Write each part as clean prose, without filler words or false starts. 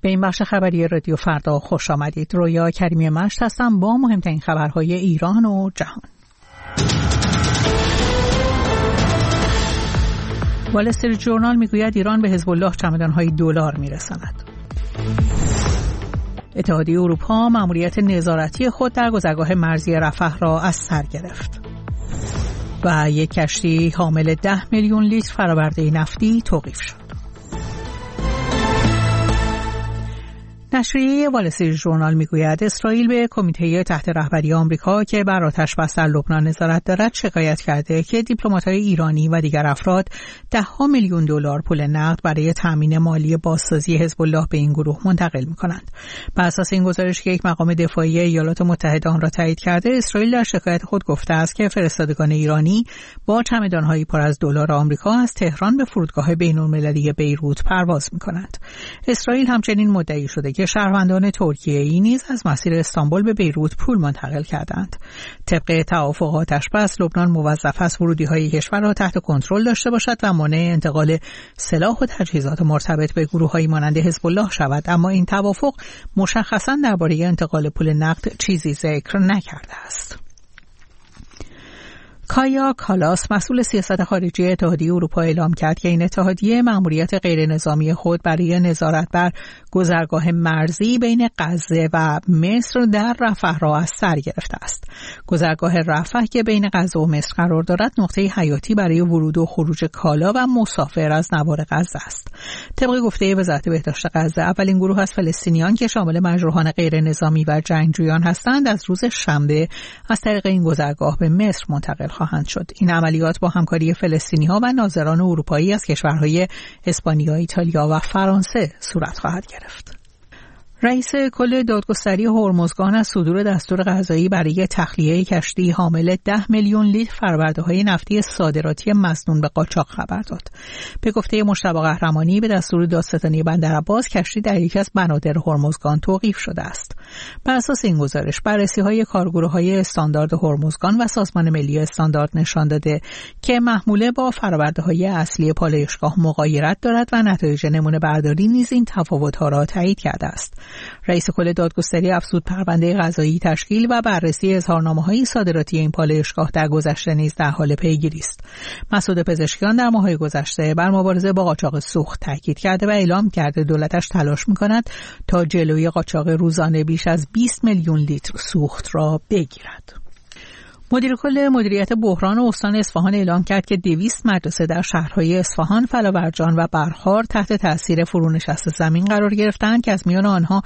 به این بخش خبری رادیو فردا خوش آمدید. رویا کریمی مشت هستم با مهمترین خبرهای ایران و جهان. وال استریت ژورنال میگوید ایران به حزب الله چمدان‌های دلار میرساند. اتحادیه اروپا مأموریت نظارتی خود در گذرگاه مرزی رفح را از سر گرفت. و یک کشتی حامل 10 میلیون لیتر فرآورده نفتی توقیف شد. نشریه وال استریت ژورنال میگوید اسرائیل به کمیته تحت رهبری آمریکا که بر آتش بس در لبنان نظارت دارد شکایت کرده که دیپلمات‌های ایرانی و دیگر افراد $10 میلیون پول نقد برای تامین مالی بازسازی حزب الله به این گروه منتقل می‌کنند. بر اساس این گزارش که یک مقام دفاعی ایالات متحده آن را تایید کرده، اسرائیل در شکایت خود گفته است که فرستادگان ایرانی با چمدان‌هایی پر از دلار آمریکا از تهران به فرودگاه بین‌المللی بیروت پرواز می‌کنند. اسرائیل همچنین مدعی شده که شهروندان ترکیه‌ای نیز از مسیر استانبول به بیروت پول منتقل کردند. طبق توافق آتش‌بس، لبنان موظف است ورودی‌های کشور را تحت کنترل داشته باشد و مانع انتقال سلاح و تجهیزات مرتبط به گروه‌هایی مانند حزب الله شود، اما این توافق مشخصاً درباره انتقال پول نقد چیزی ذکر نکرده است. کایا کالاس مسئول سیاست خارجی اتحادیه اروپا اعلام کرد که این اتحادیه مأموریت غیر نظامی خود برای نظارت بر گذرگاه مرزی بین غزه و مصر در رفح را از سر گرفته است. گذرگاه رفح که بین غزه و مصر قرار دارد نقطه حیاتی برای ورود و خروج کالا و مسافر از نوار غزه است. طبق گفته وزارت بهداشت غزه، اولین گروه از فلسطینیان که شامل مجروحان غیر نظامی و جنگجویان هستند از روز شنبه از طریق این گذرگاه به مصر منتقل خواهند شد. این عملیات با همکاری فلسطینی‌ها و ناظران اروپایی از کشورهای اسپانیا، ایتالیا و فرانسه صورت خواهد گرفت. رئیس کل دادگستری هرمزگان از صدور دستور قضایی برای تخلیه کشتی حامل 10 میلیون لیتر فرآورده‌های نفتی صادراتی مسنون به قاچاق خبر داد. به گفته مجتبی قهرمانی، به دستور دادستانی بندرعباس کشتی در یکی از بنادر هرمزگان توقیف شده است. بر اساس این گزارش، بررسی‌های کارگروه‌های استاندارد هرمزگان و سازمان ملی استاندارد نشان داده که محموله با فرآورده‌های اصلی پالایشگاه مغایرت دارد و نتایج نمونه برداری نیز این تفاوت‌ها را تایید کرده است. رئیس کل دادگستری افزود پرونده قضایی تشکیل و بررسی اظهارنامه‌های صادراتی این پالایشگاه در گذشته نیز در حال پیگیری است. مسعود پزشکیان در ماه‌های گذشته بر مبارزه با قاچاق سوخت تاکید کرده و اعلام کرده دولتش تلاش می‌کند تا جلوی قاچاق روزانه بیش از 20 میلیون لیتر سوخت را بگیرد. مدیر کل مدیریت بحران استان اصفهان اعلام کرد که 200 مدرسه در شهرهای اصفهان، فلاورجان و برخار تحت تاثیر فرونشست زمین قرار گرفتند که از میان آنها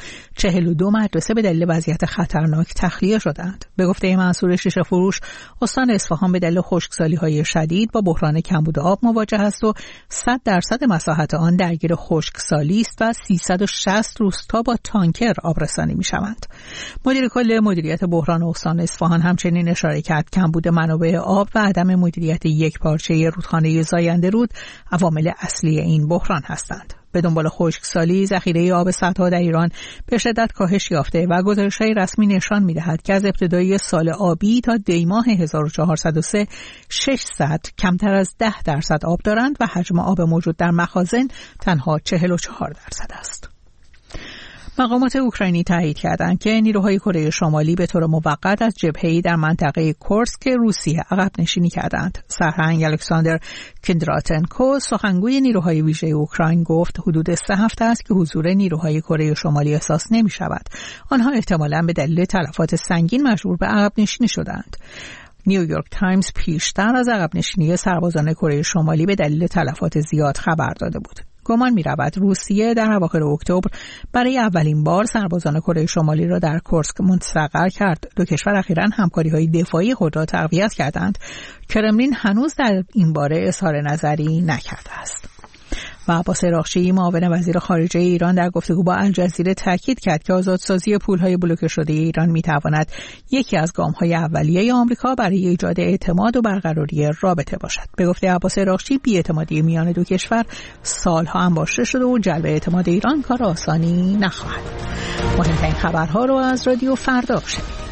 42 مدرسه به دلیل وضعیت خطرناک تخلیه شدند. به گفته منصور شیشه فروش، استان اصفهان به دلیل خشکسالی‌های شدید با بحران کمبود آب مواجه است و 100% مساحت آن درگیر خشکسالی است و 360 روستا با تانکر آبرسانی می‌شوند. مدیر کل مدیریت بحران استان اصفهان همچنین اشاره کمبود منابع آب و عدم مدیریت یکپارچه رودخانه زاینده رود عوامل اصلی این بحران هستند. به دنبال خشکسالی، ذخیره آب سدها در ایران به شدت کاهش یافته و گزارش‌های رسمی نشان می‌دهد که از ابتدای سال آبی تا دی‌ماه 1403 600 کمتر از 10% آب دارند و حجم آب موجود در مخازن تنها 44% است. مقامات اوکراینی تایید کردند که نیروهای کره شمالی به طور موقت از جبهه‌ای در منطقه کورسک روسیه عقب نشینی کردند. سرهنگ الکساندر کندراتنکو، سخنگوی نیروهای ویژه اوکراین، گفت حدود 3 هفته است که حضور نیروهای کره شمالی احساس نمی‌شود. آنها احتمالاً به دلیل تلفات سنگین مجبور به عقب نشینی شدند. نیویورک تایمز پیشتر از عقب نشینی سربازان کره شمالی به دلیل تلفات زیاد خبر داده بود. گمان می‌رود روسیه در اواخر اکتبر برای اولین بار سربازان کره شمالی را در کورسک مستقر کرد. دو کشور اخیراً همکاری‌های دفاعی خود را تقویت کردند. کرملین هنوز در این باره اظهار نظری نکرده است. و عباس عراقچی، معاون وزیر خارجه ایران، در گفتگو با الجزیره تاکید کرد که آزادسازی پول‌های بلوکه شده ایران می‌تواند یکی از گام‌های اولیه آمریکا برای ایجاد اعتماد و برقراری رابطه باشد. به گفته عباس عراقچی، بی‌اعتمادی میان دو کشور سالها انباشته شده و جلب اعتماد ایران کار آسانی نخواهد. مهمترین خبرها رو از رادیو فردا شنیدید.